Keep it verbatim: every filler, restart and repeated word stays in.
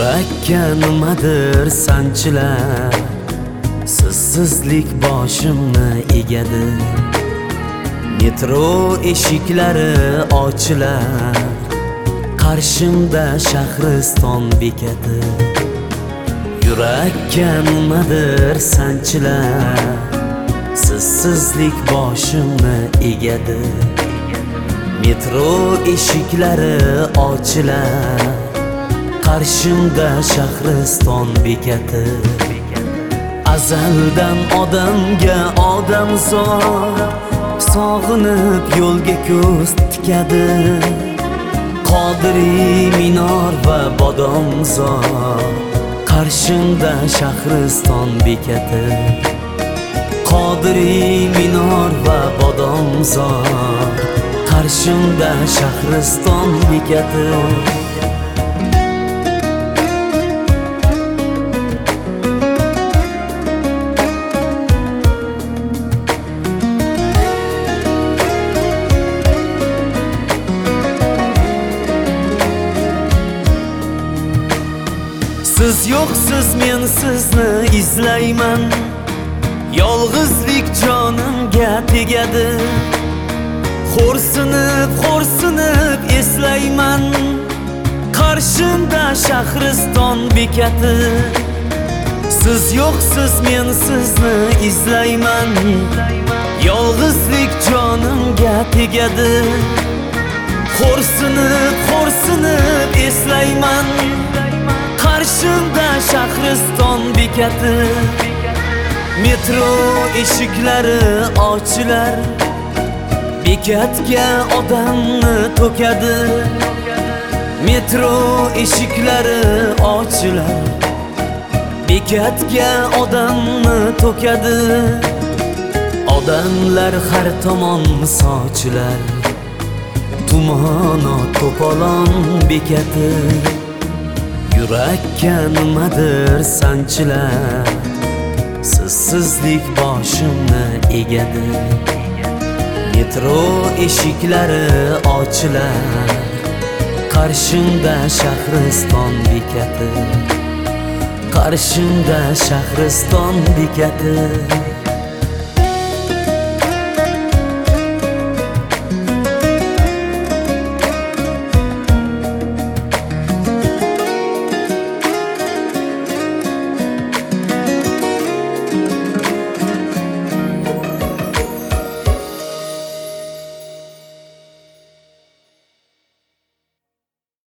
Yurakka nimadir sanchilar, sizsizlik boshimni egadi. Metro eshiklari ochilar, qarshimda Shahriston bekati. Yurakka nimadir sanchilar, sizsizlik boshimni egadi. Metro eshiklari ochilar, qarshimda Shahriston bekati. Azaldan odamga odamzod, sog'inib yo'lga ko'z tikadi. Qodiriy minor va bodomzod, qarshimda Shahriston bekati. Qodiriy minor va bodomzod, qarshimda Shahriston bekati. Siz yo'qsiz men sizni izlayman, yolg'izlik jonimga tegadi. Xo'rsinib, xo'rsinib eslayman, qarshimda Shahriston bekati. Siz yo'qsiz men sizni izlayman, yolg'izlik jonimga tegadi. Xo'rsinib, xo'rsinib eslayman, qarshimda Shahriston bekati. Metro eshiklari ochilar, bekatga odamni to'kadi. Metro eshiklari ochilar, bekatga odamni to'kadi. Odamlar har tomon sochilar, tumono to'polon bekati. Yurakka nimadir sanchilar, sizsizlik boshimni egadi. Metro eshiklari ochilar, qarshimda Shahriston bekati. Qarshimda Shahriston bekati.